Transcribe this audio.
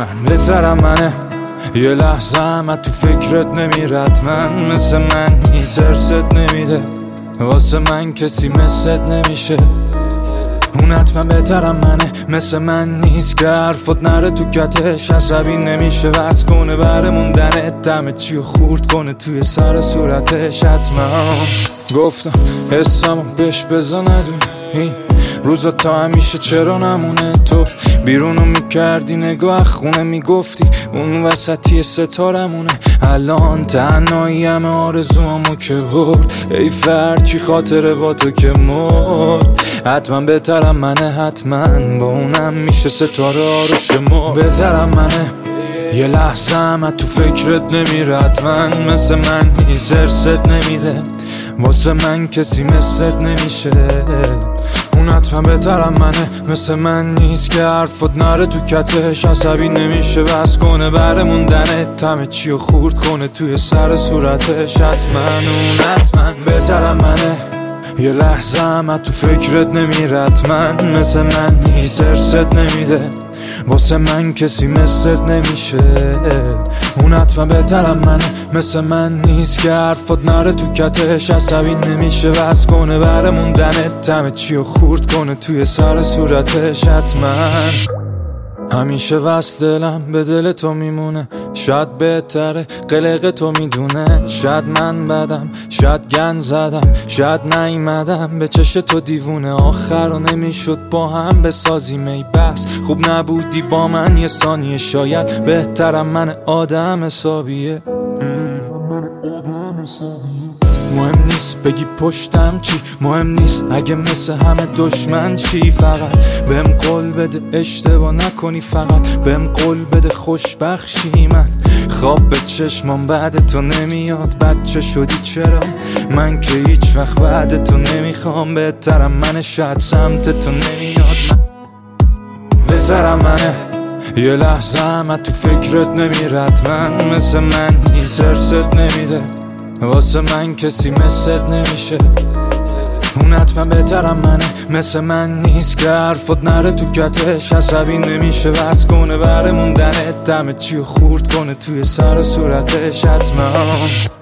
من بهترم منه، یه لحظه هم تو فکرت نمیرد من مثل من نیست، ارست نمیده واسه من کسی مثلت نمیشه. اون حتما بهترم منه، مثل من نیست که حرفت نره تو کتش، عصبی نمیشه وز کنه بره موندنت، دمه چی و خورد کنه توی سر صورتش. حتما گفتم حسمو بهش بزا ندونی، این روزا تا همیشه چرا نمونه. تو بیرونو میکردی نگاه خونه میگفتی اون وسطی ستارمونه، الان تنهایی همه آرزوامو که برد، ای فرچی خاطره با تو که مرد. حتما بهترم منه، حتما با اونم میشه ستاره آروش ما. بهترم منه، یه لحظه هم تو فکرت نمیرد من مثل من نیست، ارست نمیده واسه من کسی مثلت نمیشه. اون حتما بهترم منه، مثل من نیست که حرفت نره تو کتش، عصبی نمیشه بس کنه بره موندنه، همه چی و خورد کنه توی سر صورتش. حتما اون حتما بهترم منه، یه لحظه هم تو فکرت نمیرد من مثل من نیست، ارست نمیده واسه من کسی مثلت نمیشه. اون حتما بهترم منه، مثل من نیست که حرفت نره تو کتش، عصبی نمیشه وز کنه بره موندنه، همه چی و خورد کنه توی سر صورتش. حتما همیشه وست دلم به دل تو میمونه، شاید بهتره قلق تو میدونه، شاید من بدم شاید گن زدم شاید نیومدم به چش تو دیوونه، آخر رو نمیشد با هم بسازیم ای بس خوب نبودی با من یه ثانیه، شاید بهترم من آدم حسابیه. مهم نیست بگی پشتم چی، مهم نیست اگه مثل همه دشمن چی، فقط بهم قول بده اشتباه نکنی، فقط بهم قول بده خوشبخشی. من خواب به چشمام بعد تو نمیاد، بچه شدی چرا من که هیچ وقت بعد تو نمیخوام. بهترم منه، شاید سمت تو نمیاد. من بهترم منه، یه لحظه هم تو فکرت نمیرد من مثل من نیست، ارست نمیده واسه من کسی مثلت نمیشه. اون حتما بهترم منه، مثل من نیست که حرفت نره تو کتش، عصبی نمیشه وز کنه بره موندنه، همه چی و خورد کنه توی سر صورتش. حتما